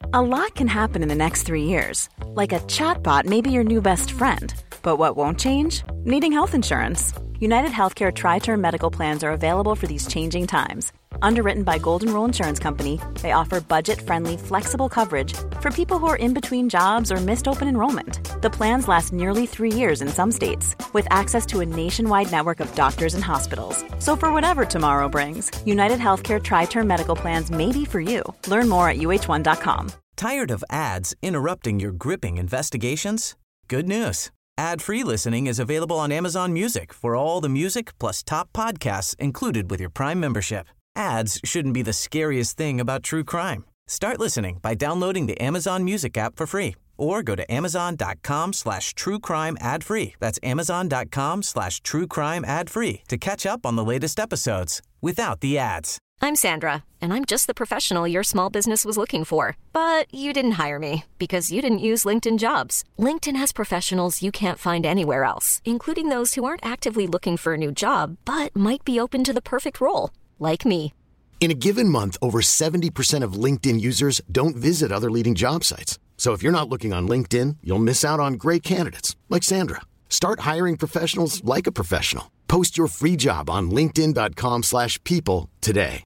A lot can happen in the next 3 years. Like a chatbot may be your new best friend. But what won't change? Needing health insurance. United Healthcare Tri-Term Medical Plans are available for these changing times. Underwritten by Golden Rule Insurance Company, they offer budget-friendly, flexible coverage for people who are in between jobs or missed open enrollment. The plans last nearly 3 years in some states, with access to a nationwide network of doctors and hospitals. So for whatever tomorrow brings, United Healthcare Tri-Term Medical Plans may be for you. Learn more at uh1.com. Tired of ads interrupting your gripping investigations? Good news. Ad-free listening is available on Amazon Music for all the music plus top podcasts included with your Prime membership. Ads shouldn't be the scariest thing about true crime. Start listening by downloading the Amazon Music app for free or go to amazon.com/truecrime ad-free. That's amazon.com/truecrime ad-free to catch up on the latest episodes without the ads. I'm Sandra, and I'm just the professional your small business was looking for. But you didn't hire me because you didn't use LinkedIn Jobs. LinkedIn has professionals you can't find anywhere else, including those who aren't actively looking for a new job, but might be open to the perfect role, like me. In a given month, over 70% of LinkedIn users don't visit other leading job sites. So if you're not looking on LinkedIn, you'll miss out on great candidates like Sandra. Start hiring professionals like a professional. Post your free job on linkedin.com/people today.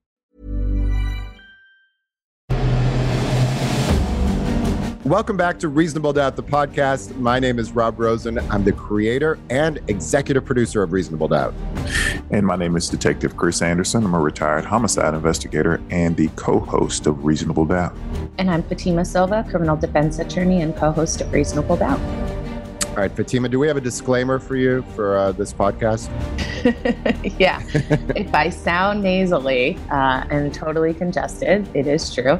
Welcome back to Reasonable Doubt, the podcast. My name is Rob Rosen. I'm the creator and executive producer of Reasonable Doubt. And my name is Detective Chris Anderson. I'm a retired homicide investigator and the co-host of Reasonable Doubt. And I'm Fatima Silva, criminal defense attorney and co-host of Reasonable Doubt. All right, Fatima, do we have a disclaimer for you for this podcast? Yeah. If I sound nasally and totally congested, it is true.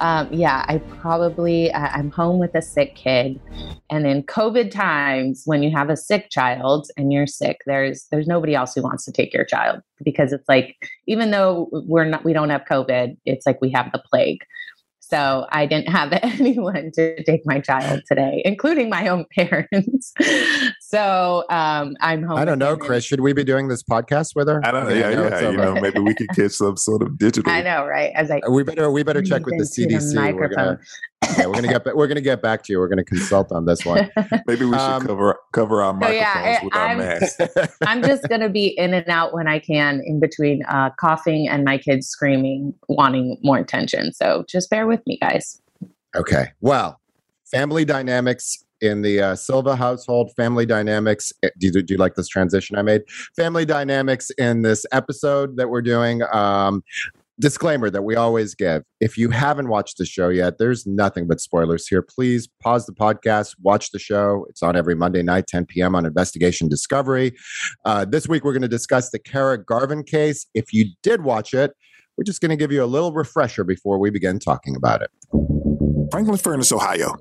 I'm home with a sick kid. And in COVID times, when you have a sick child and you're sick, there's nobody else who wants to take your child, because it's like, even though we don't have COVID, it's like we have the plague. So I didn't have anyone to take my child today, including my own parents. So I'm home. I don't know, Chris. Should we be doing this podcast with her? I don't know. Yeah. Maybe we could get some sort of digital. I know, right? As I we better check with the CDC. We're gonna get back to you. We're gonna consult on this one. Maybe we should cover our microphones with our masks. I'm just gonna be in and out when I can, in between coughing and my kids screaming, wanting more attention. So just bear with me, guys. Okay. Well, family dynamics in the Silva household. Family dynamics. Do you like this transition I made? Family dynamics in this episode that we're doing. Disclaimer that we always give. If you haven't watched the show yet, there's nothing but spoilers here. Please pause the podcast, watch the show. It's on every Monday night, 10 p.m. on Investigation Discovery. This week, we're going to discuss the Kara Garvin case. If you did watch it, we're just going to give you a little refresher before we begin talking about it. Franklin Furnace, Ohio.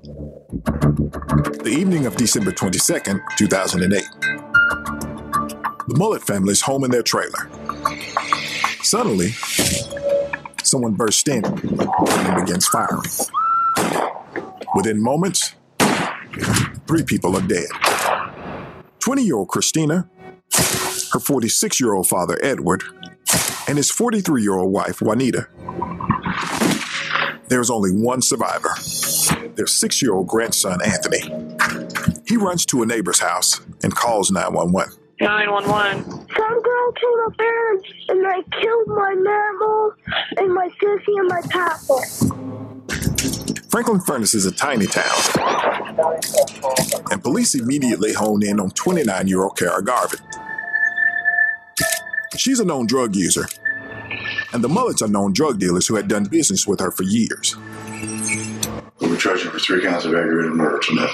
The evening of December 22nd, 2008. The Mullet family's home in their trailer. Suddenly, someone bursts in and begins firing. Within moments, 3 people are dead. 20-year-old Christina, her 46-year-old father, Edward, and his 43-year-old wife, Juanita. There's only one survivor, their 6-year-old grandson, Anthony. He runs to a neighbor's house and calls 911. 911. Some girl came upstairs and I killed my mammal and my sissy and my papa. Franklin Furnace is a tiny town, and police immediately hone in on 29-year-old Kara Garvin. She's a known drug user, and the Mullets are known drug dealers who had done business with her for years. We're charging for 3 counts of aggravated murder tonight.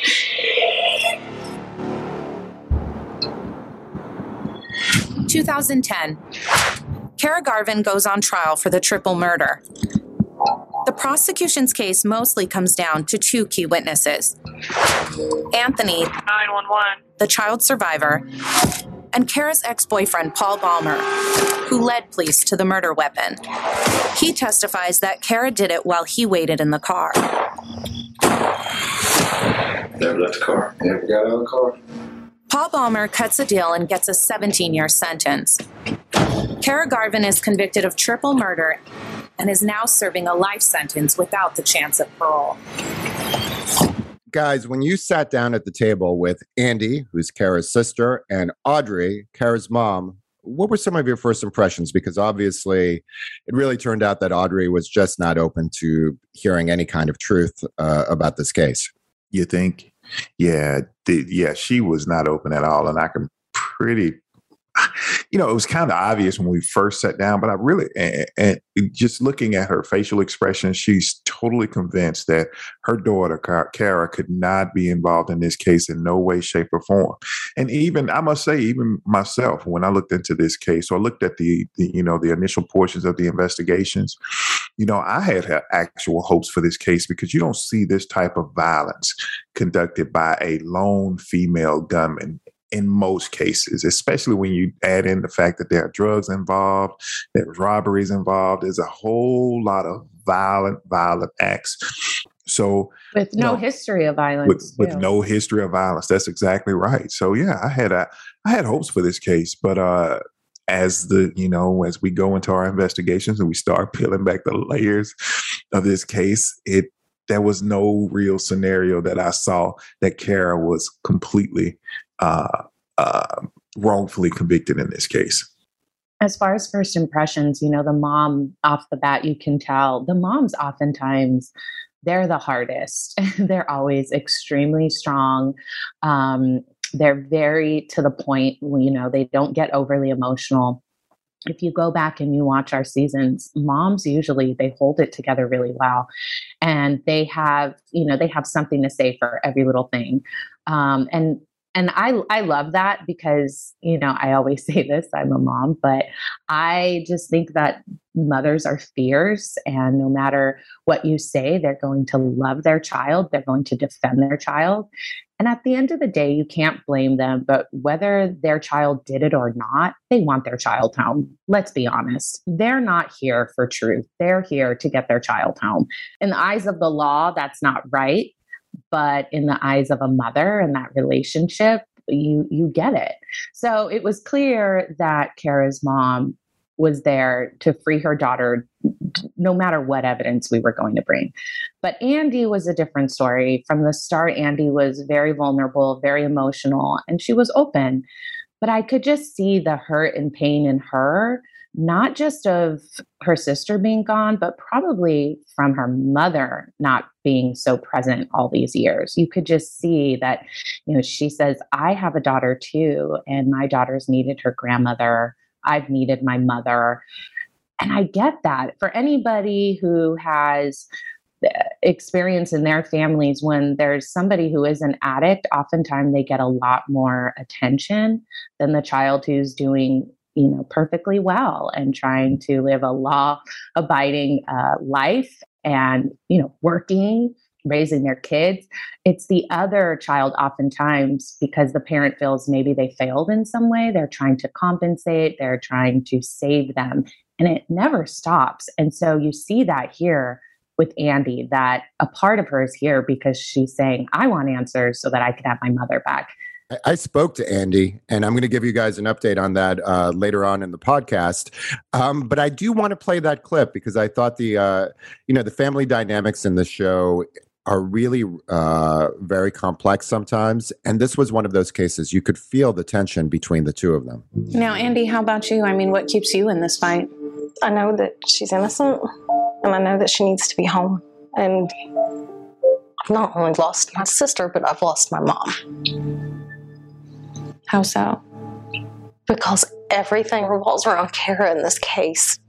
In 2010, Kara Garvin goes on trial for the triple murder. The prosecution's case mostly comes down to 2 key witnesses: Anthony, 911, the child survivor, and Kara's ex-boyfriend, Paul Balmer, who led police to the murder weapon. He testifies that Kara did it while he waited in the car. Never left the car. Never got out of the car. Paul Balmer cuts a deal and gets a 17-year sentence. Kara Garvin is convicted of triple murder and is now serving a life sentence without the chance of parole. Guys, when you sat down at the table with Andy, who's Kara's sister, and Audrey, Kara's mom, what were some of your first impressions? Because obviously it really turned out that Audrey was just not open to hearing any kind of truth about this case. You think? Yeah, she was not open at all. And I can it was kind of obvious when we first sat down, but I really, and just looking at her facial expression, she's totally convinced that her daughter, Kara, could not be involved in this case in no way, shape, or form. And even, I must say, even myself, when I looked into this case or looked at the initial portions of the investigations, I had actual hopes for this case because you don't see this type of violence conducted by a lone female gunman in most cases, especially when you add in the fact that there are drugs involved, there's robberies involved, there's a whole lot of violent acts. So with no history of violence. With no history of violence. That's exactly right. So yeah, I had hopes for this case, but as we go into our investigations and we start peeling back the layers of this case, there was no real scenario that I saw that Kara was completely wrongfully convicted in this case. As far as first impressions, the mom off the bat, you can tell the moms oftentimes, they're the hardest. They're always extremely strong. They're very to the point, they don't get overly emotional. If you go back and you watch our seasons, moms usually, they hold it together really well. And they have something to say for every little thing. And I love that because, I always say this, I'm a mom, but I just think that mothers are fierce, and no matter what you say, they're going to love their child. They're going to defend their child. And at the end of the day, you can't blame them, but whether their child did it or not, they want their child home. Let's be honest. They're not here for truth. They're here to get their child home. In the eyes of the law, that's not right. But in the eyes of a mother and that relationship, you get it. So it was clear that Kara's mom was there to free her daughter, no matter what evidence we were going to bring. But Andy was a different story. From the start, Andy was very vulnerable, very emotional, and she was open. But I could just see the hurt and pain in her, not just of her sister being gone, but probably from her mother not being so present all these years. You could just see that, she says, I have a daughter too, and my daughter's needed her grandmother. I've needed my mother. And I get that. For anybody who has experience in their families, when there's somebody who is an addict, oftentimes they get a lot more attention than the child who's doing perfectly well and trying to live a law-abiding life and, working, raising their kids. It's the other child oftentimes, because the parent feels maybe they failed in some way. They're trying to compensate. They're trying to save them. And it never stops. And so you see that here with Andy, that a part of her is here because she's saying, I want answers so that I can have my mother back. I spoke to Andy, and I'm going to give you guys an update on that later on in the podcast. But I do want to play that clip because I thought the family dynamics in the show are really very complex sometimes. And this was one of those cases. You could feel the tension between the two of them. Now, Andy, how about you? I mean, what keeps you in this fight? I know that she's innocent, and I know that she needs to be home. And I've not only lost my sister, but I've lost my mom. How so? Because everything revolves around Kara in this case.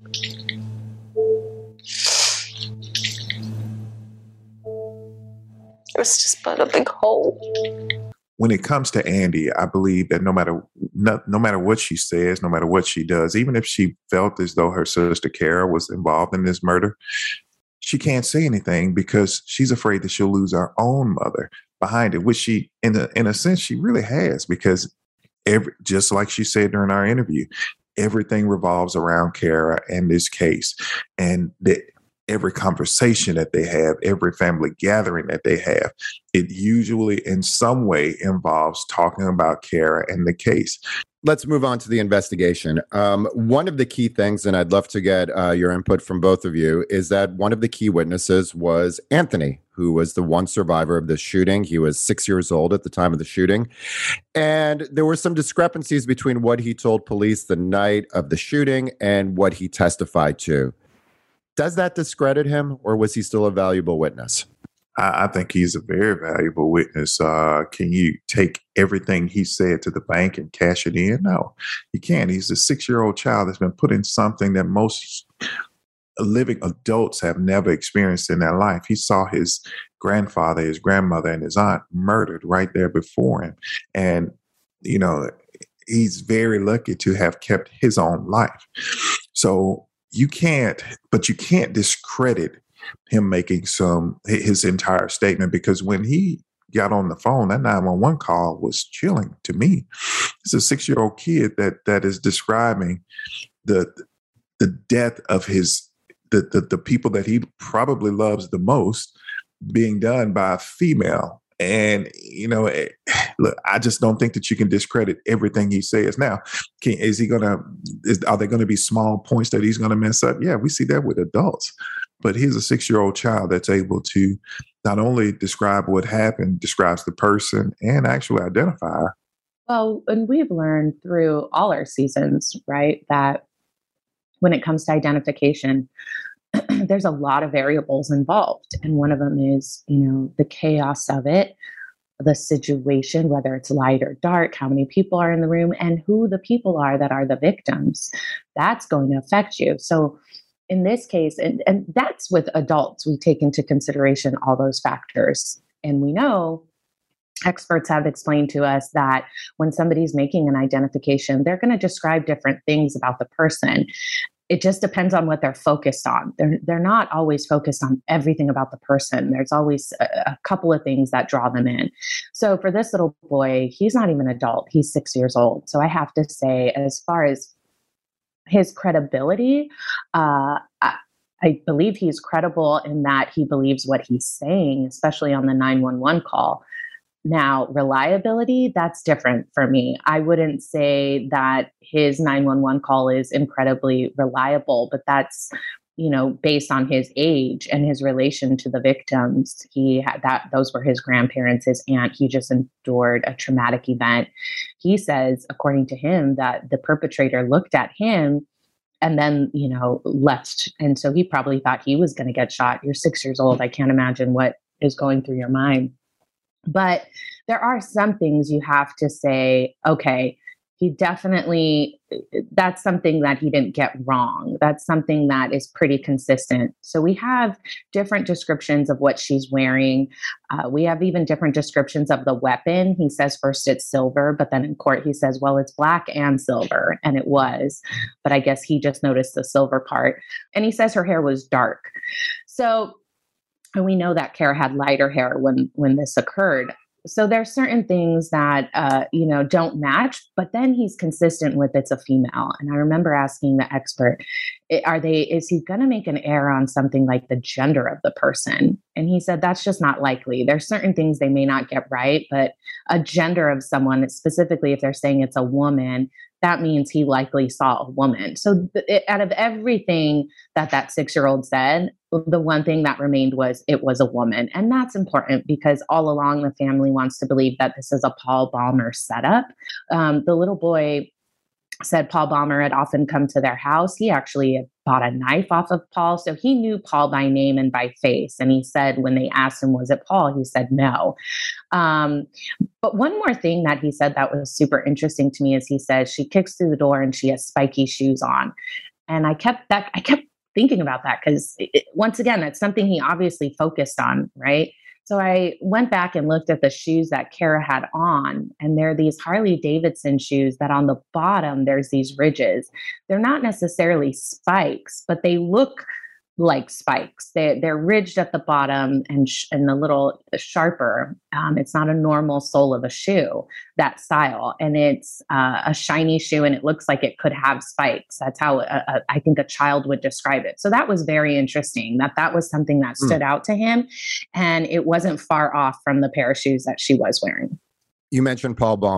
It was just but a big hole. When it comes to Andy, I believe that no matter what she says, no matter what she does, even if she felt as though her sister Kara was involved in this murder, she can't say anything because she's afraid that she'll lose her own mother behind it, which she, in a sense, she really has, because just like she said during our interview, everything revolves around Kara and this case. And every conversation that they have, every family gathering that they have, it usually in some way involves talking about Kara and the case. Let's move on to the investigation. One of the key things, and I'd love to get your input from both of you, is that one of the key witnesses was Anthony, who was the one survivor of the shooting. He was 6 years old at the time of the shooting. And there were some discrepancies between what he told police the night of the shooting and what he testified to. Does that discredit him, or was he still a valuable witness? I think he's a very valuable witness. Can you take everything he said to the bank and cash it in? No, you can't. He's a 6-year-old child that's been put in something that most living adults have never experienced in their life. He saw his grandfather, his grandmother, and his aunt murdered right there before him. And, you know, he's very lucky to have kept his own life. So you can't discredit him making his entire statement, because when he got on the phone, that 911 call was chilling to me. It's a 6-year-old kid that is describing the death of the people that he probably loves the most being done by a female. And, you know, look, I just don't think that you can discredit everything he says. Now, are there going to be small points that he's going to mess up? Yeah, we see that with adults. But here's a 6-year-old child that's able to not only describe what happened, describes the person, and actually identify her. Well, and we've learned through all our seasons, right, that when it comes to identification, there's a lot of variables involved. And one of them is, you know, the chaos of it, the situation, whether it's light or dark, how many people are in the room, and who the people are that are the victims. That's going to affect you. So in this case, and that's with adults, we take into consideration all those factors. And we know experts have explained to us that when somebody's making an identification, they're going to describe different things about the person. It just depends on what they're focused on. They're not always focused on everything about the person. There's always a couple of things that draw them in. So for this little boy, he's not even an adult. He's 6 years old. So I have to say, as far as his credibility, I believe he's credible in that he believes what he's saying, especially on the 911 call. Now, reliability, that's different for me. I wouldn't say that his 911 call is incredibly reliable, but that's, you know, based on his age and his relation to the victims. He had those were his grandparents, his aunt. He just endured a traumatic event. He says, according to him, that the perpetrator looked at him and then, you know, left. And so he probably thought he was going to get shot. You're 6 years old. I can't imagine what is going through your mind. But there are some things you have to say, okay, he definitely, that's something that he didn't get wrong. That's something that is pretty consistent. So we have different descriptions of what she's wearing. We have even different descriptions of the weapon. He says first it's silver, but then in court he says, well, it's black and silver. And it was, but I guess he just noticed the silver part. And he says her hair was dark. So, and we know that Kara had lighter hair when this occurred. So there's certain things that, you know, don't match, but then he's consistent with it's a female. And I remember asking the expert, is he going to make an error on something like the gender of the person? And he said, that's just not likely. There's certain things they may not get right, but a gender of someone, specifically if they're saying it's a woman, that means he likely saw a woman. So out of everything that 6-year-old said, the one thing that remained was it was a woman. And that's important because all along the family wants to believe that this is a Paul Ballmer setup. The little boy said Paul Ballmer had often come to their house. He actually had bought a knife off of Paul. So he knew Paul by name and by face. And he said, when they asked him, was it Paul? He said, no. But one more thing that he said that was super interesting to me is he said, she kicks through the door and she has spiky shoes on. And I kept thinking about that because once again, that's something he obviously focused on, right? So I went back and looked at the shoes that Kara had on, and they're these Harley Davidson shoes that on the bottom, there's these ridges. They're not necessarily spikes, but they look like spikes. They're ridged at the bottom and a little sharper. It's not a normal sole of a shoe, that style. And it's a shiny shoe and it looks like it could have spikes. That's how I think a child would describe it. So that was very interesting that was something that stood out to him. And it wasn't far off from the pair of shoes that she was wearing. You mentioned Paul Ballmer.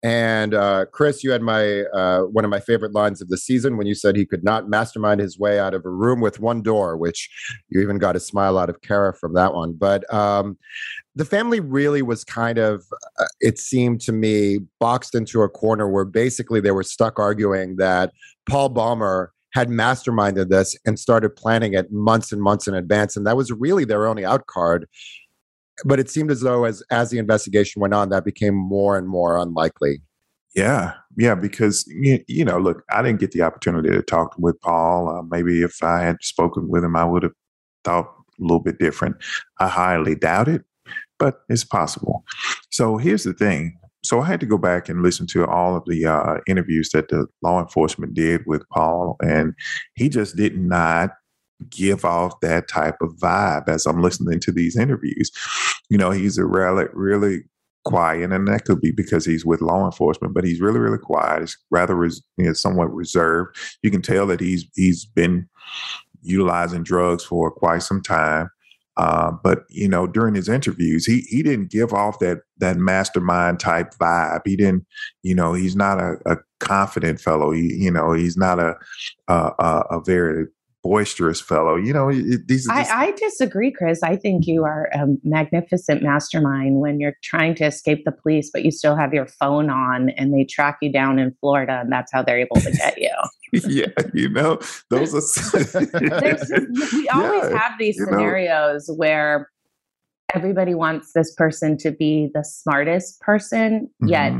And Chris, you had my one of my favorite lines of the season when you said he could not mastermind his way out of a room with one door, which you even got a smile out of Kara from that one. But the family really was kind of, it seemed to me, boxed into a corner where basically they were stuck arguing that Paul Ballmer had masterminded this and started planning it months and months in advance. And that was really their only out card. But it seemed as though as the investigation went on, that became more and more unlikely. Yeah, because, look, I didn't get the opportunity to talk with Paul. Maybe if I had spoken with him, I would have thought a little bit different. I highly doubt it, but it's possible. So here's the thing. So I had to go back and listen to all of the interviews that the law enforcement did with Paul, and he just did not give off that type of vibe as I'm listening to these interviews. He's a really quiet, and that could be because he's with law enforcement, but he's really, really quiet. He's rather somewhat reserved. You can tell that he's been utilizing drugs for quite some time. But during his interviews, he didn't give off that mastermind type vibe. He didn't, he's not a confident fellow. He's not a very boisterous fellow. I disagree, Chris. I think you are a magnificent mastermind when you're trying to escape the police, but you still have your phone on and they track you down in Florida, and that's how they're able to get you. Yeah, those are. We always have these scenarios where everybody wants this person to be the smartest person, yet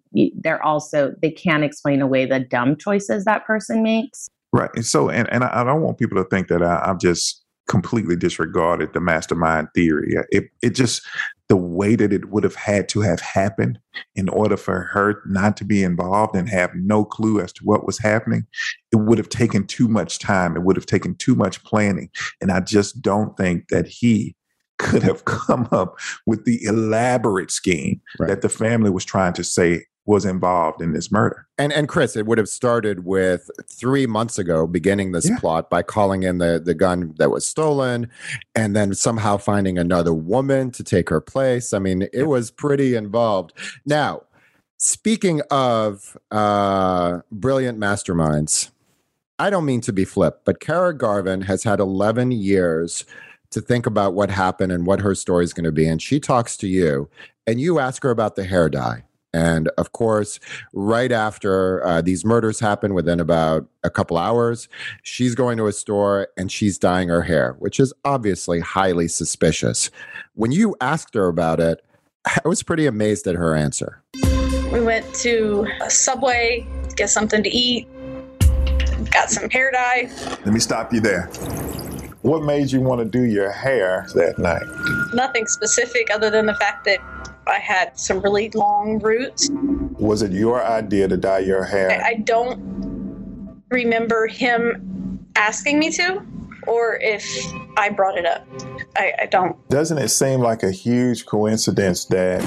they can't explain away the dumb choices that person makes. Right. And so, and I don't want people to think that I've just completely disregarded the mastermind theory. It just, the way that it would have had to have happened in order for her not to be involved and have no clue as to what was happening, it would have taken too much time. It would have taken too much planning. And I just don't think that he could have come up with the elaborate scheme that the family was trying to say was involved in this murder. And Chris, it would have started with 3 months ago, beginning this plot by calling in the gun that was stolen and then somehow finding another woman to take her place. I mean, it was pretty involved. Now, speaking of brilliant masterminds, I don't mean to be flip, but Kara Garvin has had 11 years to think about what happened and what her story is going to be. And she talks to you and you ask her about the hair dye. And of course, right after these murders happen, within about a couple hours, she's going to a store and she's dyeing her hair, which is obviously highly suspicious. When you asked her about it, I was pretty amazed at her answer. We went to a Subway to get something to eat, got some hair dye. Let me stop you there. What made you want to do your hair that night? Nothing specific other than the fact that I had some really long roots. Was it your idea to dye your hair? I don't remember him asking me to, or if I brought it up. I don't. Doesn't it seem like a huge coincidence that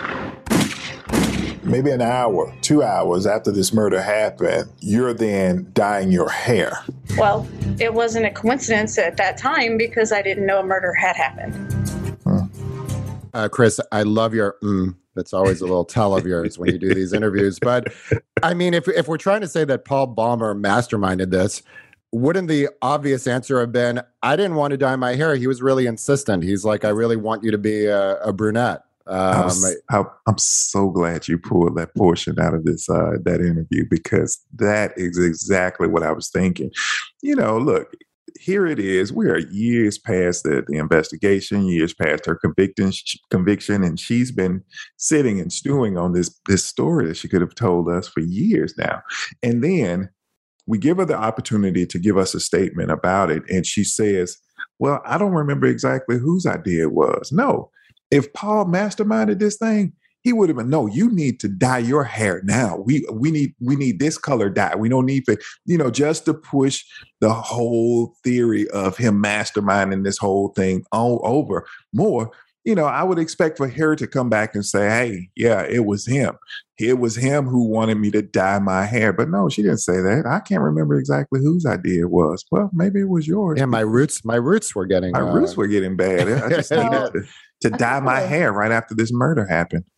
maybe an hour, 2 hours after this murder happened, you're then dyeing your hair? Well, it wasn't a coincidence at that time because I didn't know a murder had happened. Chris, I love your that's always a little tell of yours when you do these interviews. But I mean, if we're trying to say that Paul Ballmer masterminded this, wouldn't the obvious answer have been, I didn't want to dye my hair. He was really insistent. He's like, I really want you to be a brunette. I'm so glad you pulled that portion out of this that interview, because that is exactly what I was thinking. Look, here it is. We are years past the investigation, years past her conviction, and she's been sitting and stewing on this story that she could have told us for years now. And then we give her the opportunity to give us a statement about it, and she says, well, I don't remember exactly whose idea it was. No, if Paul masterminded this thing, he would have been, no, you need to dye your hair now. We need this color dye. We don't need to, just to push the whole theory of him masterminding this whole thing all over more. I would expect for her to come back and say, hey, yeah, it was him. It was him who wanted me to dye my hair. But no, she didn't say that. I can't remember exactly whose idea it was. Well, maybe it was yours. Yeah, my roots were getting roots were getting bad. I just needed to dye my hair right after this murder happened.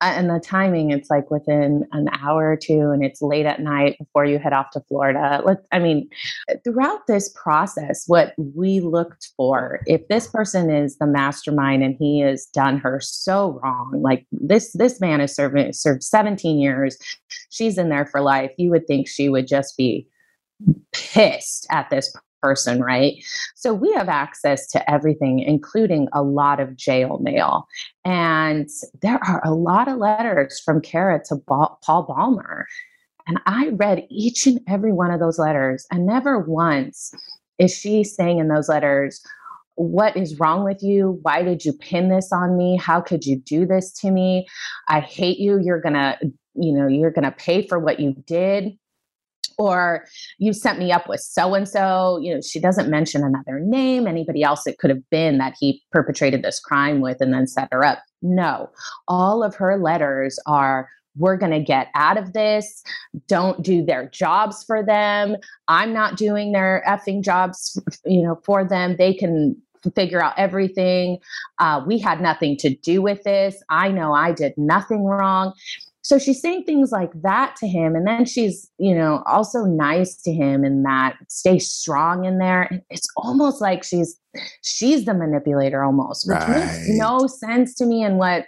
And the timing, it's like within an hour or two, and it's late at night before you head off to Florida. Throughout this process, what we looked for, if this person is the mastermind and he has done her so wrong, like this man has served 17 years, she's in there for life, you would think she would just be pissed at this person, right? So we have access to everything, including a lot of jail mail. And there are a lot of letters from Kara to Paul Ballmer. And I read each and every one of those letters, and never once is she saying in those letters, what is wrong with you? Why did you pin this on me? How could you do this to me? I hate you. You're going to pay for what you did. Or you set me up with so-and-so. She doesn't mention another name, anybody else it could have been that he perpetrated this crime with and then set her up. No, all of her letters are, we're going to get out of this. Don't do their jobs for them. I'm not doing their effing jobs, for them. They can figure out everything. We had nothing to do with this. I know I did nothing wrong. So she's saying things like that to him. And then she's, also nice to him in that stay strong in there. It's almost like she's the manipulator almost, which makes no sense to me in what,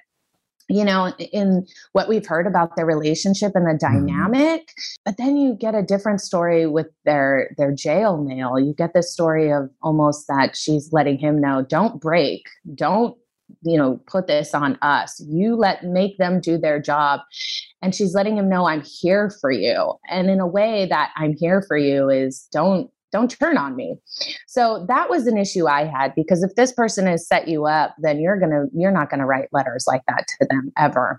in what we've heard about their relationship and the dynamic. But then you get a different story with their jail mail. You get this story of almost that she's letting him know, don't break, don't, put this on us. Make them do their job. And she's letting him know, I'm here for you. And in a way that I'm here for you is don't turn on me. So that was an issue I had, because if this person has set you up, then you're not going to write letters like that to them ever.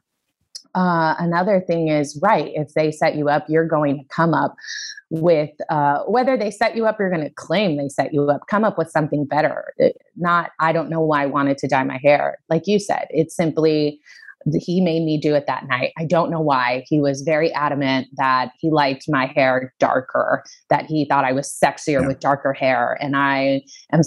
Another thing is, right, if they set you up, you're going to come up with, whether they set you up, you're going to claim they set you up, come up with something better. Not, I don't know why I wanted to dye my hair. Like you said, it's simply, he made me do it that night. I don't know why. He was very adamant that he liked my hair darker, that he thought I was sexier with darker hair. And I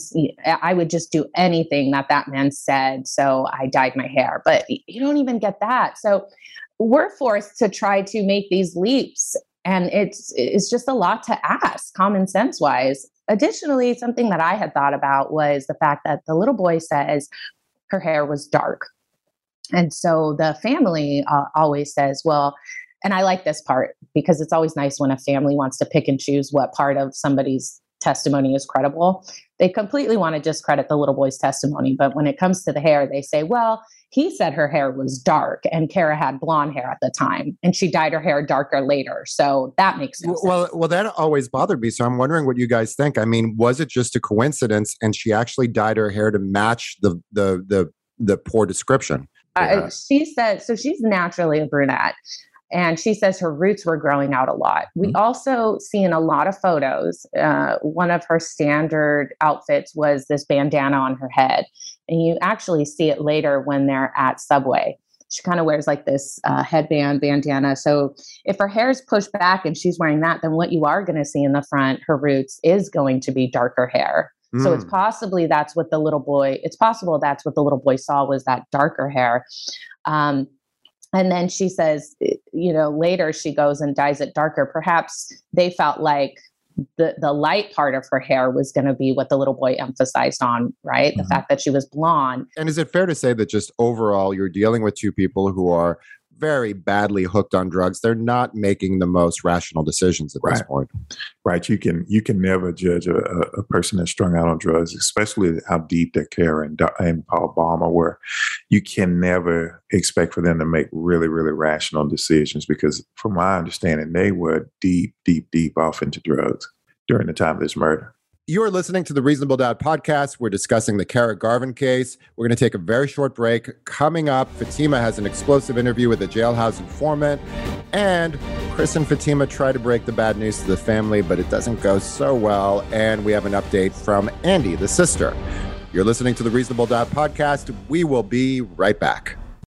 would just do anything that man said. So I dyed my hair, but you don't even get that. So we're forced to try to make these leaps. And it's just a lot to ask, common sense wise. Additionally, something that I had thought about was the fact that the little boy says her hair was dark. And so the family always says, well, and I like this part because it's always nice when a family wants to pick and choose what part of somebody's testimony is credible. They completely want to discredit the little boy's testimony. But when it comes to the hair, they say, well, he said her hair was dark and Kara had blonde hair at the time and she dyed her hair darker later. So that makes no sense. Well, that always bothered me. So I'm wondering what you guys think. I mean, was it just a coincidence and she actually dyed her hair to match the poor description? She said, so she's naturally a brunette. And she says her roots were growing out a lot. We also see in a lot of photos, one of her standard outfits was this bandana on her head. And you actually see it later when they're at Subway. She kind of wears like this headband, bandana. So if her hair is pushed back and she's wearing that, then what you are going to see in the front, her roots, is going to be darker hair. So it's possible that's what the little boy saw, was that darker hair. And then she says, later she goes and dyes it darker. Perhaps they felt like the light part of her hair was going to be what the little boy emphasized on, right? The fact that she was blonde. And is it fair to say that just overall, you're dealing with two people who are very badly hooked on drugs? They're not making the most rational decisions at this point. Right. You can never judge a person that's strung out on drugs, especially how deep that Kara and Paul Ballmer were. You can never expect for them to make really, really rational decisions, because from my understanding, they were deep, deep, deep off into drugs during the time of this murder. You are listening to the Reasonable Doubt podcast. We're discussing the Kara Garvin case. We're going to take a very short break. Coming up, Fatima has an explosive interview with a jailhouse informant. And Chris and Fatima try to break the bad news to the family, but it doesn't go so well. And we have an update from Andy, the sister. You're listening to the Reasonable Doubt podcast. We will be right back.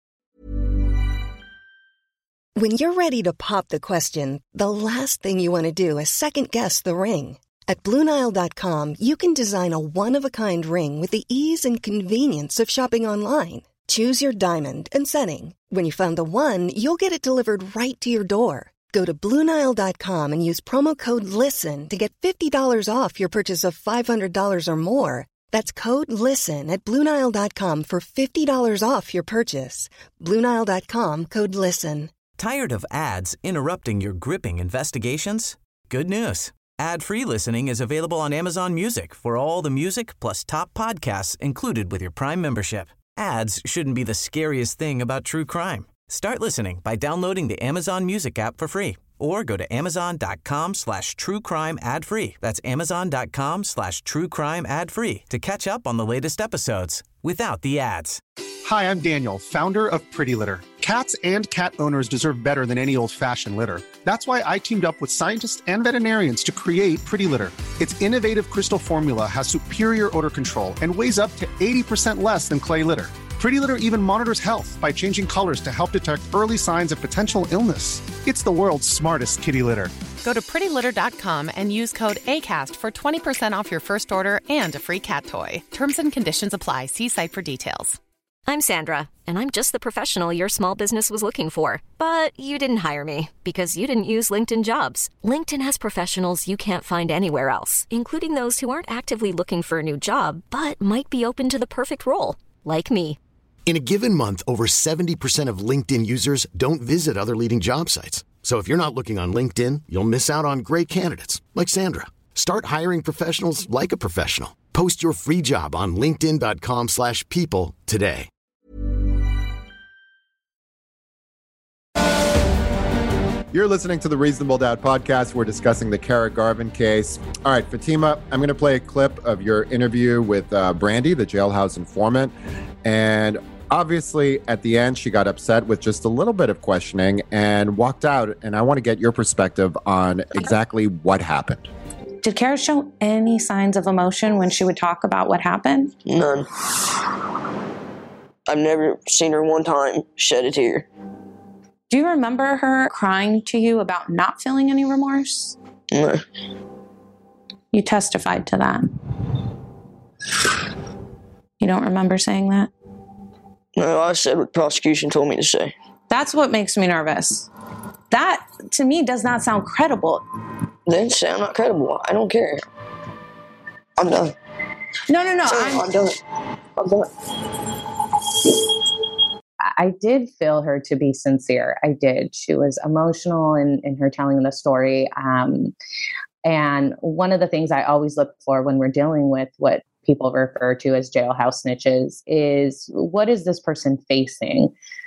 When you're ready to pop the question, the last thing you want to do is second-guess the ring. At BlueNile.com, you can design a one-of-a-kind ring with the ease and convenience of shopping online. Choose your diamond and setting. When you find the one, you'll get it delivered right to your door. Go to BlueNile.com and use promo code LISTEN to get $50 off your purchase of $500 or more. That's code LISTEN at BlueNile.com for $50 off your purchase. BlueNile.com, code LISTEN. Tired of ads interrupting your gripping investigations? Good news. Ad-free listening is available on Amazon Music for all the music plus top podcasts included with your Prime membership. Ads shouldn't be the scariest thing about true crime. Start listening by downloading the Amazon Music app for free or go to amazon.com/truecrime ad-free. That's amazon.com/truecrime ad-free to catch up on the latest episodes without the ads. Hi, I'm Daniel, founder of Pretty Litter. Cats and cat owners deserve better than any old-fashioned litter. That's why I teamed up with scientists and veterinarians to create Pretty Litter. Its innovative crystal formula has superior odor control and weighs up to 80% less than clay litter. Pretty Litter even monitors health by changing colors to help detect early signs of potential illness. It's the world's smartest kitty litter. Go to prettylitter.com and use code ACAST for 20% off your first order and a free cat toy. Terms and conditions apply. See site for details. I'm Sandra, and I'm just the professional your small business was looking for. But you didn't hire me because you didn't use LinkedIn Jobs. LinkedIn has professionals you can't find anywhere else, including those who aren't actively looking for a new job, but might be open to the perfect role, like me. In a given month, over 70% of LinkedIn users don't visit other leading job sites. So if you're not looking on LinkedIn, you'll miss out on great candidates like Sandra. Start hiring professionals like a professional. Post your free job on linkedin.com/people today. You're listening to the Reasonable Doubt podcast. We're discussing the Kara Garvin case. All right, Fatima, I'm going to play a clip of your interview with Brandy, the jailhouse informant. And obviously, at the end, she got upset with just a little bit of questioning and walked out. And I want to get your perspective on exactly what happened. Did Kara show any signs of emotion when she would talk about what happened? None. I've never seen her one time shed a tear. Do you remember her crying to you about not feeling any remorse? No. You testified to that. You don't remember saying that? No, I said what the prosecution told me to say. That's what makes me nervous. That, to me, does not sound credible. Then say I'm not credible. I don't care. I'm done. No. I'm done. I'm done. I did feel her to be sincere. I did. She was emotional in her telling the story. And one of the things I always look for when we're dealing with what people refer to as jailhouse snitches is, what is this person facing?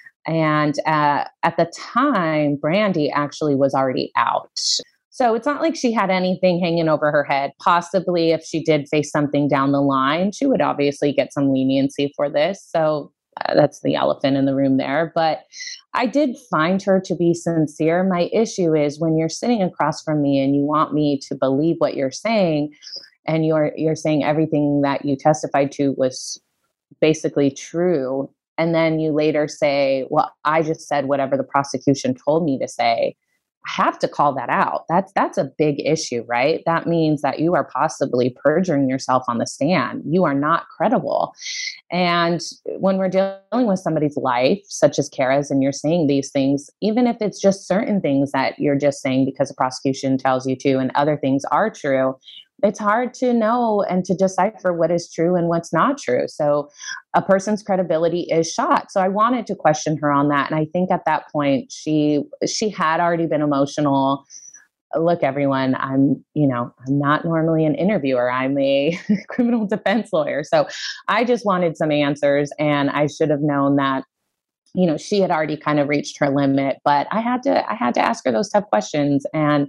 And at the time, Brandy actually was already out. So it's not like she had anything hanging over her head. Possibly if she did face something down the line, she would obviously get some leniency for this. So that's the elephant in the room there. But I did find her to be sincere. My issue is when you're sitting across from me and you want me to believe what you're saying, and you're saying everything that you testified to was basically true, and then you later say, well, I just said whatever the prosecution told me to say, I have to call that out. That's a big issue, right? That means that you are possibly perjuring yourself on the stand. You are not credible. And when we're dealing with somebody's life, such as Kara's, and you're saying these things, even if it's just certain things that you're just saying because the prosecution tells you to, and other things are true, it's hard to know and to decipher what is true and what's not true. So a person's credibility is shot. So I wanted to question her on that. And I think at that point, she had already been emotional. Look, everyone, I'm not normally an interviewer. I'm a criminal defense lawyer. So I just wanted some answers, and I should have known that, she had already kind of reached her limit, but I had to ask her those tough questions. And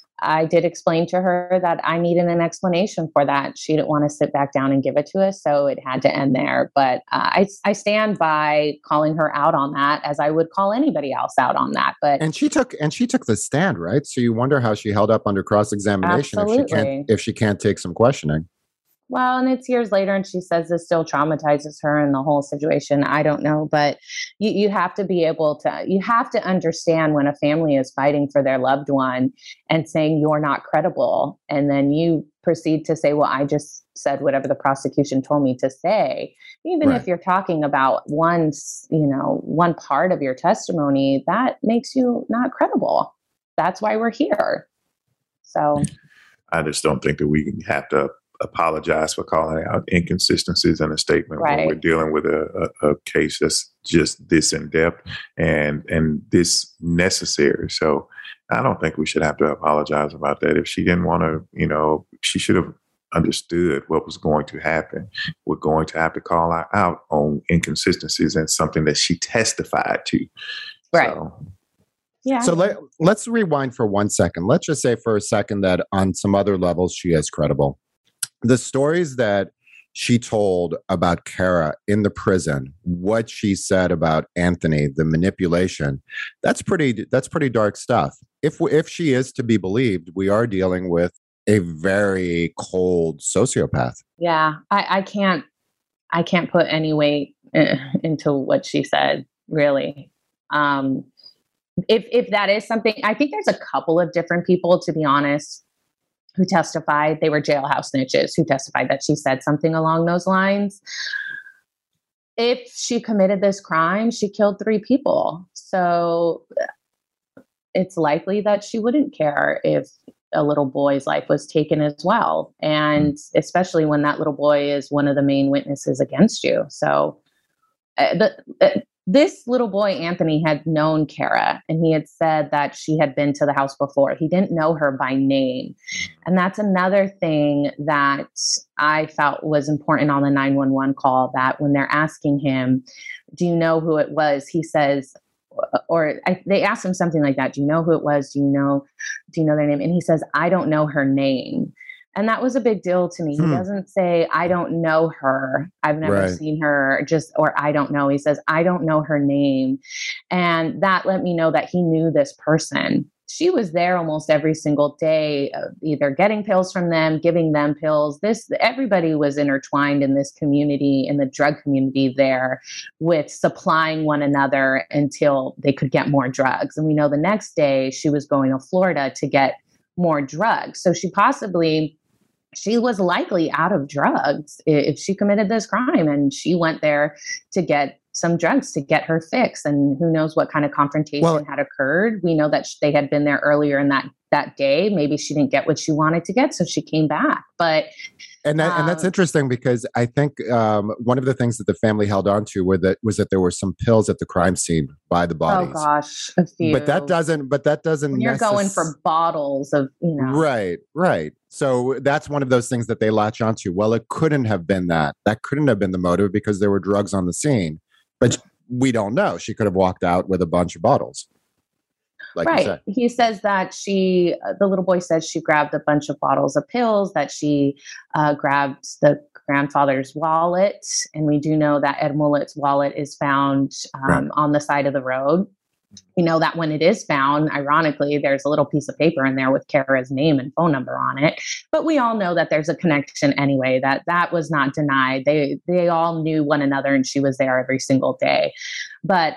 I did explain to her that I needed an explanation for that. She didn't want to sit back down and give it to us, so it had to end there. But I stand by calling her out on that, as I would call anybody else out on that. But and she took the stand, right? So you wonder how she held up under cross-examination if she can't take some questioning. Well, and it's years later, and she says this still traumatizes her and the whole situation. I don't know, but you have to be able to, you have to understand when a family is fighting for their loved one and saying you're not credible, and then you proceed to say, well, I just said whatever the prosecution told me to say. Even if you're talking about one part of your testimony, that makes you not credible. That's why we're here. So I just don't think that we have to apologize for calling out inconsistencies in a statement when we're dealing with a case that's just this in depth and this necessary. So I don't think we should have to apologize about that. If she didn't want to, she should have understood what was going to happen. We're going to have to call her out on inconsistencies and something that she testified to. Right. So let's rewind for 1 second. Let's just say for a second that on some other levels, she is credible. The stories that she told about Kara in the prison, what she said about Anthony, the manipulation, that's pretty dark stuff. If she is to be believed, we are dealing with a very cold sociopath. Yeah, I can't put any weight into what she said, really. If that is something, I think there's a couple of different people, to be honest, who testified. They were jailhouse snitches who testified that she said something along those lines. If she committed this crime, she killed 3 people. So it's likely that she wouldn't care if a little boy's life was taken as well. And especially when that little boy is one of the main witnesses against you. So this little boy, Anthony, had known Kara, and he had said that she had been to the house before. He didn't know her by name. And that's another thing that I felt was important on the 911 call, that when they're asking him, do you know who it was? He says, they asked him something like that. Do you know who it was? Do you know their name? And he says, I don't know her name. And that was a big deal to me. He doesn't say, I don't know her. I've never seen her, or I don't know. He says, I don't know her name. And that let me know that he knew this person. She was there almost every single day, either getting pills from them, giving them pills. Everybody was intertwined in this community, in the drug community there, with supplying one another until they could get more drugs. And we know the next day she was going to Florida to get more drugs. So she was likely out of drugs if she committed this crime, and she went there to get some drugs to get her fix. And who knows what kind of confrontation had occurred. We know that they had been there earlier in that day. Maybe she didn't get what she wanted to get, so she came back. But and that's interesting, because I think one of the things that the family held on to was that there were some pills at the crime scene by the bodies. Oh gosh, a few. But that doesn't. When you're going for bottles of, Right. So that's one of those things that they latch onto. Well, it couldn't have been that. That couldn't have been the motive, because there were drugs on the scene. But we don't know. She could have walked out with a bunch of bottles. Like you said. He says that the little boy says she grabbed a bunch of bottles of pills, that she grabbed the grandfather's wallet. And we do know that Ed Mullet's wallet is found on the side of the road. We know that when it is found, ironically, there's a little piece of paper in there with Kara's name and phone number on it. But we all know that there's a connection anyway, that was not denied. They all knew one another, and she was there every single day. But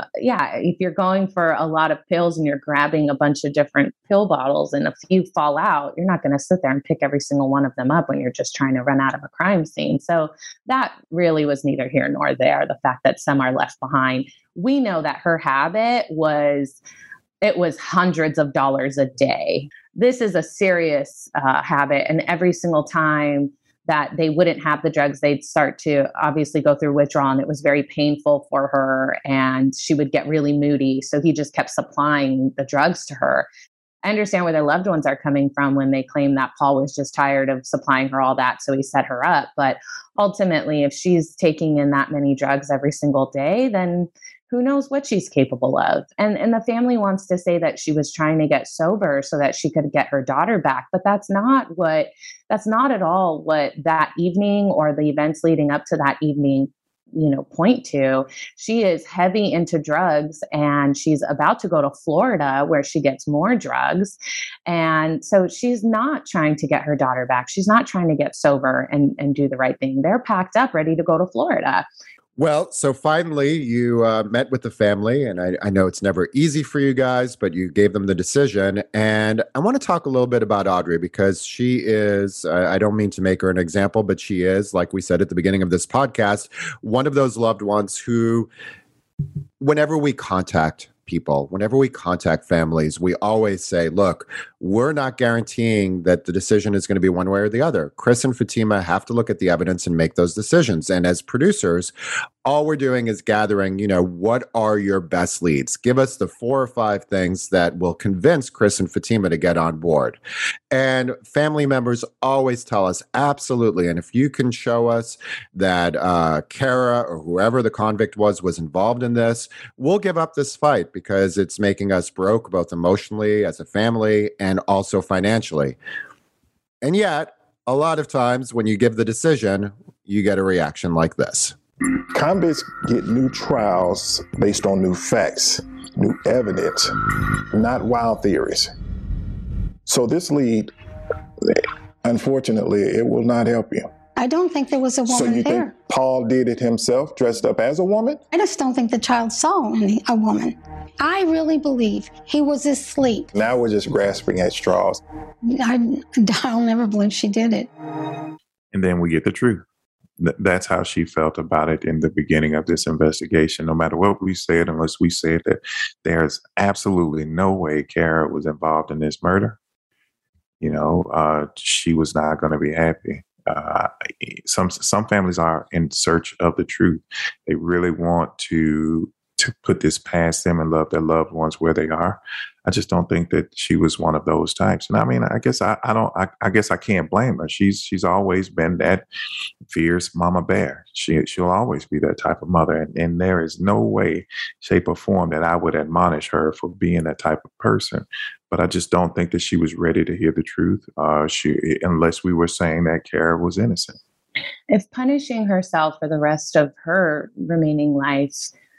if you're going for a lot of pills and you're grabbing a bunch of different pill bottles and a few fall out, you're not going to sit there and pick every single one of them up when you're just trying to run out of a crime scene. So that really was neither here nor there, the fact that some are left behind. We know that her habit was hundreds of dollars a day. This is a serious habit. And every single time that they wouldn't have the drugs, they'd start to obviously go through withdrawal, and it was very painful for her, and she would get really moody. So he just kept supplying the drugs to her. I understand where their loved ones are coming from when they claim that Paul was just tired of supplying her all that, so he set her up. But ultimately, if she's taking in that many drugs every single day, then who knows what she's capable of. And the family wants to say that she was trying to get sober so that she could get her daughter back. But that's not at all what that evening or the events leading up to that evening, point to. She is heavy into drugs, and she's about to go to Florida where she gets more drugs. And so she's not trying to get her daughter back. She's not trying to get sober and do the right thing. They're packed up, ready to go to Florida. Well, so finally you met with the family, and I know it's never easy for you guys, but you gave them the decision. And I want to talk a little bit about Audrey because she is, I don't mean to make her an example, but she is, like we said at the beginning of this podcast, one of those loved ones who, whenever we contact people, whenever we contact families, we always say, look, we're not guaranteeing that the decision is going to be one way or the other. Chris and Fatima have to look at the evidence and make those decisions. And as producers, all we're doing is gathering, what are your best leads? Give us the 4 or 5 things that will convince Chris and Fatima to get on board. And family members always tell us, absolutely. And if you can show us that Kara or whoever the convict was involved in this, we'll give up this fight because it's making us broke, both emotionally as a family and also financially. And yet, a lot of times when you give the decision, you get a reaction like this. Convicts get new trials based on new facts, new evidence, not wild theories. So this lead, unfortunately, it will not help you. I don't think there was a woman So you there. think Paul did it himself, dressed up as a woman? I just don't think the child saw a woman. I really believe he was asleep. Now we're just grasping at straws. I'll never believe she did it. And then we get the truth. That's how she felt about it in the beginning of this investigation. No matter what we said, unless we said that there's absolutely no way Kara was involved in this murder, she was not going to be happy. Some families are in search of the truth. They really want to put this past them and love their loved ones where they are. I just don't think that she was one of those types. And I mean, I guess I guess I can't blame her. She's always been that fierce mama bear. She'll always be that type of mother. And there is no way, shape, or form that I would admonish her for being that type of person. But I just don't think that she was ready to hear the truth, unless we were saying that Kara was innocent. If punishing herself for the rest of her remaining life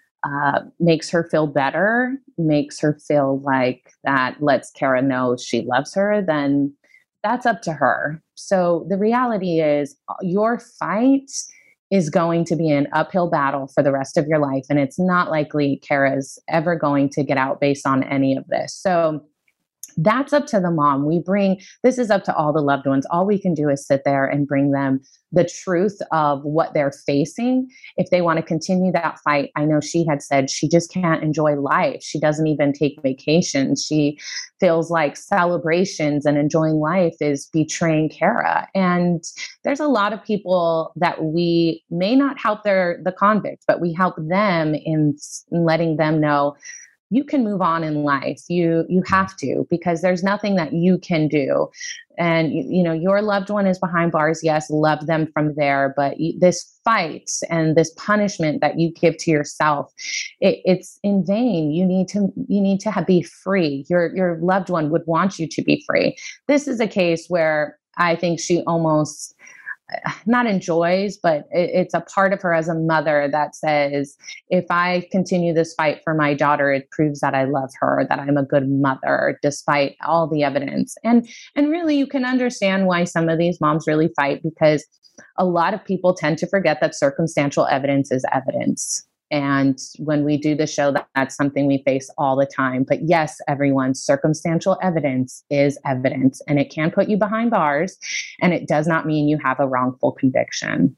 makes her feel better, makes her feel like that lets Kara know she loves her, then that's up to her. So the reality is your fight is going to be an uphill battle for the rest of your life. And it's not likely Kara's ever going to get out based on any of this. So that's up to the mom. This is up to all the loved ones. All we can do is sit there and bring them the truth of what they're facing. If they want to continue that fight, I know she had said she just can't enjoy life. She doesn't even take vacations. She feels like celebrations and enjoying life is betraying Kara. And there's a lot of people that we may not help the convict, but we help them in letting them know you can move on in life. You have to, because there's nothing that you can do. And, your loved one is behind bars. Yes, love them from there. But this fight and this punishment that you give to yourself, it's in vain. You need to be free. Your loved one would want you to be free. This is a case where I think she almost not enjoys, but it's a part of her as a mother that says, if I continue this fight for my daughter, it proves that I love her, that I'm a good mother, despite all the evidence. And really, you can understand why some of these moms really fight, because a lot of people tend to forget that circumstantial evidence is evidence. And when we do the show, that's something we face all the time. But yes, everyone, circumstantial evidence is evidence, and it can put you behind bars, and it does not mean you have a wrongful conviction.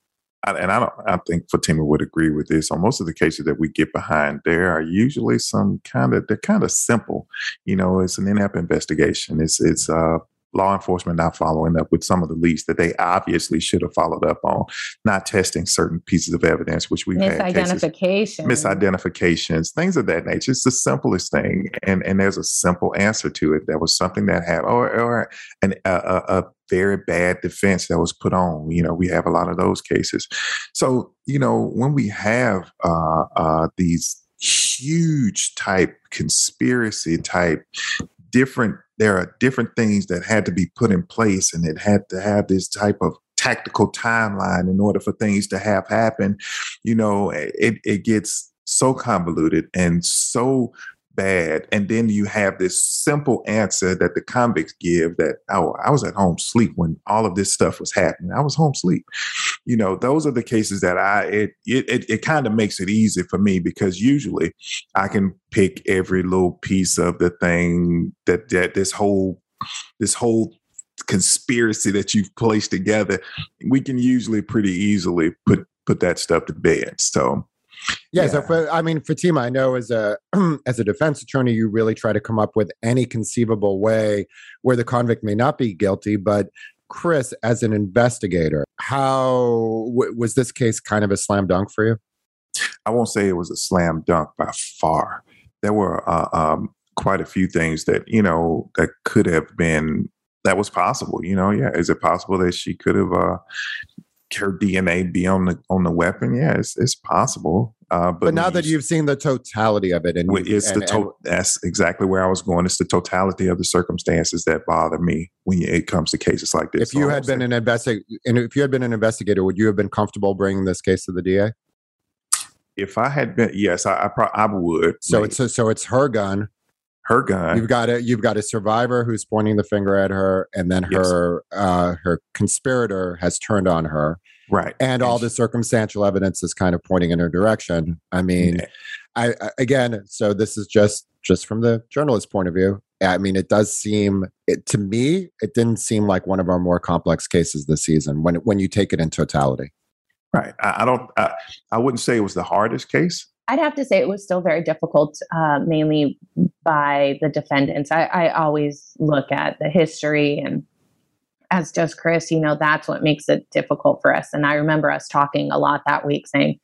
I think Fatima would agree with this. On most of the cases that we get behind, there are usually they're kind of simple. It's an in-app investigation. It's law enforcement not following up with some of the leads that they obviously should have followed up on, not testing certain pieces of evidence, which we've had cases. Misidentifications, things of that nature. It's the simplest thing. And there's a simple answer to it. There was something that happened, or a very bad defense that was put on. We have a lot of those cases. So, when we have these huge type conspiracy type there are different things that had to be put in place, and it had to have this type of tactical timeline in order for things to have happened. It gets so convoluted and so bad. And then you have this simple answer that the convicts give that, oh, I was at home sleep when all of this stuff was happening. I was home sleep. You know, those are the cases that it kind of makes it easy for me, because usually I can pick every little piece of the thing that this whole conspiracy that you've placed together. We can usually pretty easily put that stuff to bed. So yeah. So Fatima, I know as a defense attorney, you really try to come up with any conceivable way where the convict may not be guilty. But Chris, as an investigator, how was this case kind of a slam dunk for you? I won't say it was a slam dunk by far. There were quite a few things that, you know, that could have been, that was possible. You know, yeah. Is it possible that she could have her DNA be on the weapon? Yeah, it's possible. But now that you've seen the totality of it, that's exactly where I was going. It's the totality of the circumstances that bother me when it comes to cases like this. If you had been an investigator, would you have been comfortable bringing this case to the DA? If I had been, yes, I would. So it's her gun. Her gun. You've got a survivor who's pointing the finger at her, and then her conspirator has turned on her. Right. And all the circumstantial evidence is kind of pointing in her direction. I mean, so this is just from the journalist's point of view. I mean, it does seem, to me, it didn't seem like one of our more complex cases this season when you take it in totality. Right. I wouldn't say it was the hardest case. I'd have to say it was still very difficult, mainly by the defendants. I always look at the history, and as does Chris, you know, that's what makes it difficult for us. And I remember us talking a lot that week saying,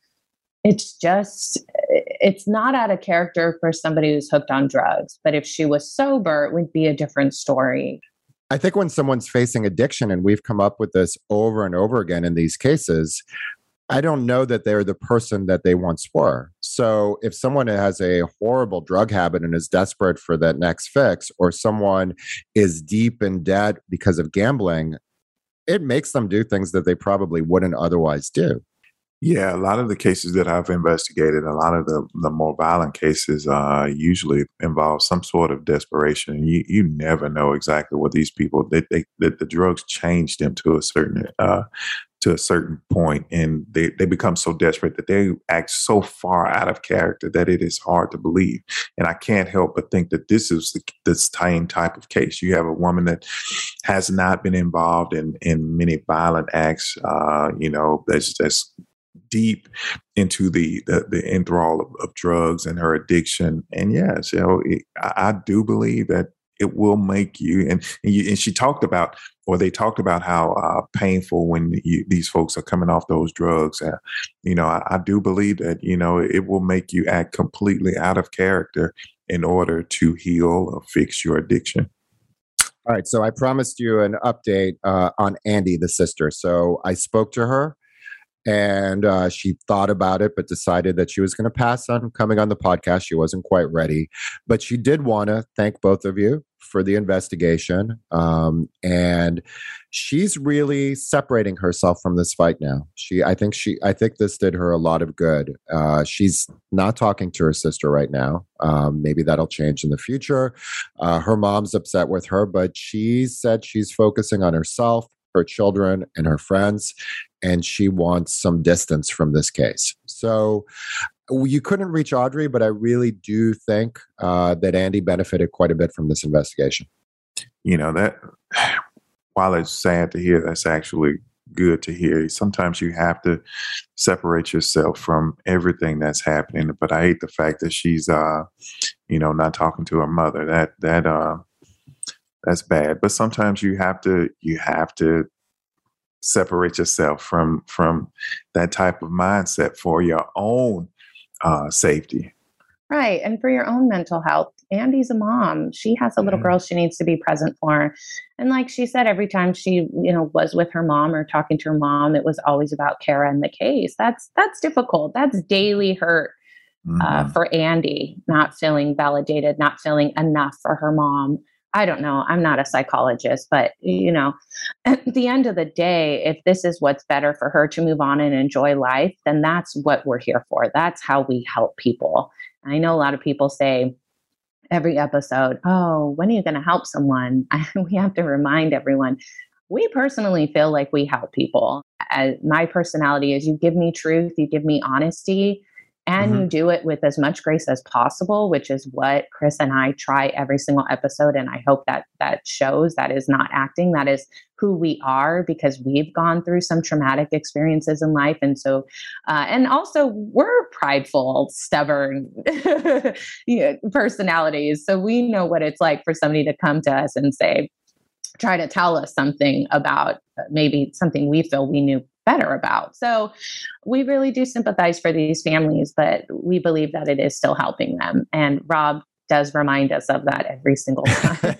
it's not out of character for somebody who's hooked on drugs. But if she was sober, it would be a different story. I think when someone's facing addiction, and we've come up with this over and over again in these cases, I don't know that they're the person that they once were. So if someone has a horrible drug habit and is desperate for that next fix, or someone is deep in debt because of gambling, it makes them do things that they probably wouldn't otherwise do. Yeah, a lot of the cases that I've investigated, a lot of the more violent cases usually involve some sort of desperation. You never know exactly what these people, the drugs change them to a certain point, and they become so desperate that they act so far out of character that it is hard to believe. And I can't help but think that this is the same type of case. You have a woman that has not been involved in many violent acts, that's deep into the enthrall of drugs and her addiction. And yes, I do believe that it will make you, and she talked about, or they talked about how painful when these folks are coming off those drugs. I do believe that, it will make you act completely out of character in order to heal or fix your addiction. All right. So I promised you an update on Andy, the sister. So I spoke to her, and she thought about it, but decided that she was going to pass on coming on the podcast. She wasn't quite ready, but she did want to thank both of you for the investigation. And she's really separating herself from this fight now. I think this did her a lot of good. She's not talking to her sister right now. Maybe that'll change in the future. Her mom's upset with her, but she said she's focusing on herself, her children, and her friends, and she wants some distance from this case. So you couldn't reach Audrey, but I really do think that Andy benefited quite a bit from this investigation. That while it's sad to hear, that's actually good to hear. Sometimes you have to separate yourself from everything that's happening. But I hate the fact that she's, not talking to her mother. That's bad. But sometimes you have to separate yourself from that type of mindset for your own safety. Right. And for your own mental health. Andy's a mom. She has a little girl she needs to be present for. And like she said, every time she, was with her mom or talking to her mom, it was always about Kara and the case. That's difficult. That's daily hurt for Andy, not feeling validated, not feeling enough for her mom. I don't know. I'm not a psychologist, but, at the end of the day, if this is what's better for her to move on and enjoy life, then that's what we're here for. That's how we help people. I know a lot of people say, every episode, oh, when are you going to help someone? We have to remind everyone, we personally feel like we help people. My personality is you give me truth, you give me honesty, and you do it with as much grace as possible, which is what Chris and I try every single episode. And I hope that that shows. That is not acting. That is who we are, because we've gone through some traumatic experiences in life. And so, and also we're prideful, stubborn personalities. So we know what it's like for somebody to come to us and try to tell us something about maybe something we feel we knew better about. So we really do sympathize for these families, but we believe that it is still helping them. And Rob does remind us of that every single time.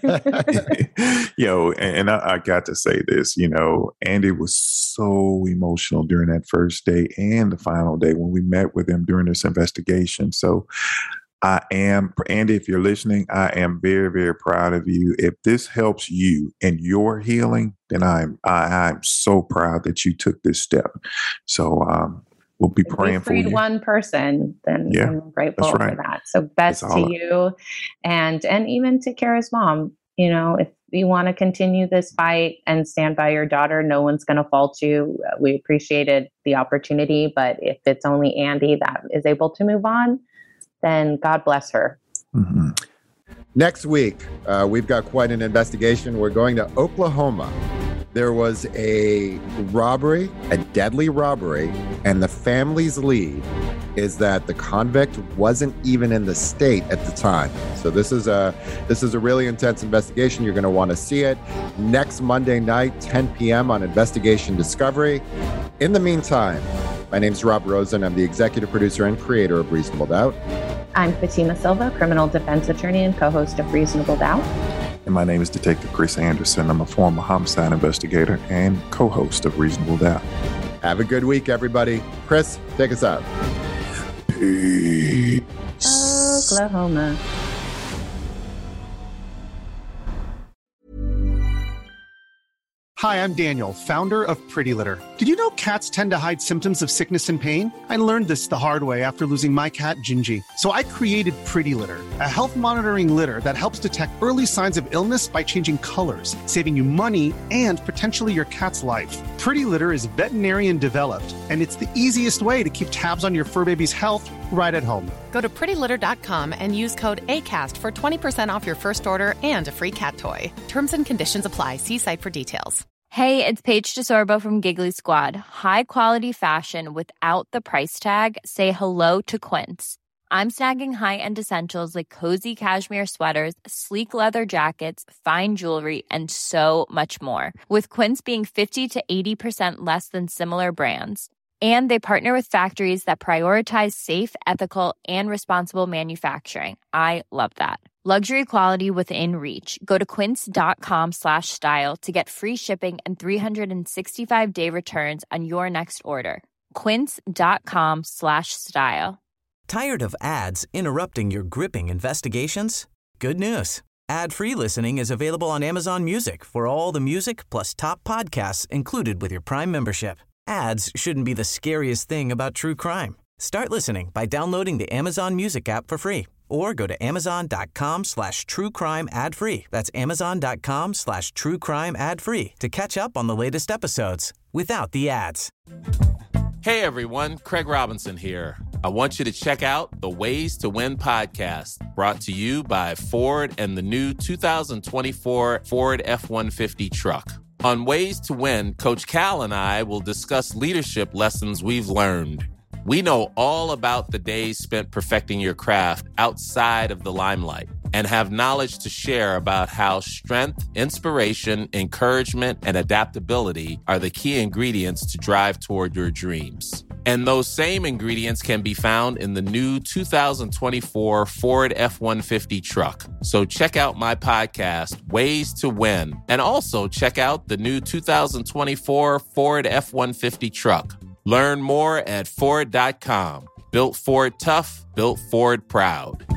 And I got to say this, Andy was so emotional during that first day and the final day when we met with him during this investigation. So Andy, if you're listening, I am very, very proud of you. If this helps you in your healing, then I'm so proud that you took this step. So we'll be praying for you. One person, then I'm grateful for that. So best to you, and even to Kara's mom. If you want to continue this fight and stand by your daughter, no one's going to fault you. We appreciated the opportunity, but if it's only Andy that is able to move on, then God bless her. Mm-hmm. Next week, we've got quite an investigation. We're going to Oklahoma. There was a robbery, a deadly robbery, and the family's lead is that the convict wasn't even in the state at the time. So this is a really intense investigation. You're going to want to see it next Monday night, 10 p.m. on Investigation Discovery. In the meantime, my name is Rob Rosen. I'm the executive producer and creator of Reasonable Doubt. I'm Fatima Silva, criminal defense attorney and co-host of Reasonable Doubt. And my name is Detective Chris Anderson. I'm a former homicide investigator and co-host of Reasonable Doubt. Have a good week, everybody. Chris, take us out. Peace. Oklahoma. Hi, I'm Daniel, founder of Pretty Litter. Did you know cats tend to hide symptoms of sickness and pain? I learned this the hard way after losing my cat, Gingy. So I created Pretty Litter, a health monitoring litter that helps detect early signs of illness by changing colors, saving you money and potentially your cat's life. Pretty Litter is veterinarian developed, and it's the easiest way to keep tabs on your fur baby's health right at home. Go to prettylitter.com and use code ACAST for 20% off your first order and a free cat toy. Terms and conditions apply. See site for details. Hey, it's Paige DeSorbo from Giggly Squad. High quality fashion without the price tag. Say hello to Quince. I'm snagging high-end essentials like cozy cashmere sweaters, sleek leather jackets, fine jewelry, and so much more. With Quince being 50 to 80% less than similar brands. And they partner with factories that prioritize safe, ethical, and responsible manufacturing. I love that. Luxury quality within reach. Go to quince.com/style to get free shipping and 365-day returns on your next order. Quince.com/style. Tired of ads interrupting your gripping investigations? Good news. Ad-free listening is available on Amazon Music for all the music plus top podcasts included with your Prime membership. Ads shouldn't be the scariest thing about true crime. Start listening by downloading the Amazon Music app for free or go to amazon.com/truecrime ad-free. That's amazon.com/truecrime ad-free to catch up on the latest episodes without the ads. Hey everyone, Craig Robinson here. I want you to check out the Ways to Win podcast, brought to you by Ford and the new 2024 Ford F-150 truck. On Ways to Win, Coach Cal and I will discuss leadership lessons we've learned. We know all about the days spent perfecting your craft outside of the limelight and have knowledge to share about how strength, inspiration, encouragement, and adaptability are the key ingredients to drive toward your dreams. And those same ingredients can be found in the new 2024 Ford F-150 truck. So check out my podcast, Ways to Win, and also check out the new 2024 Ford F-150 truck. Learn more at Ford.com. Built Ford tough, built Ford proud.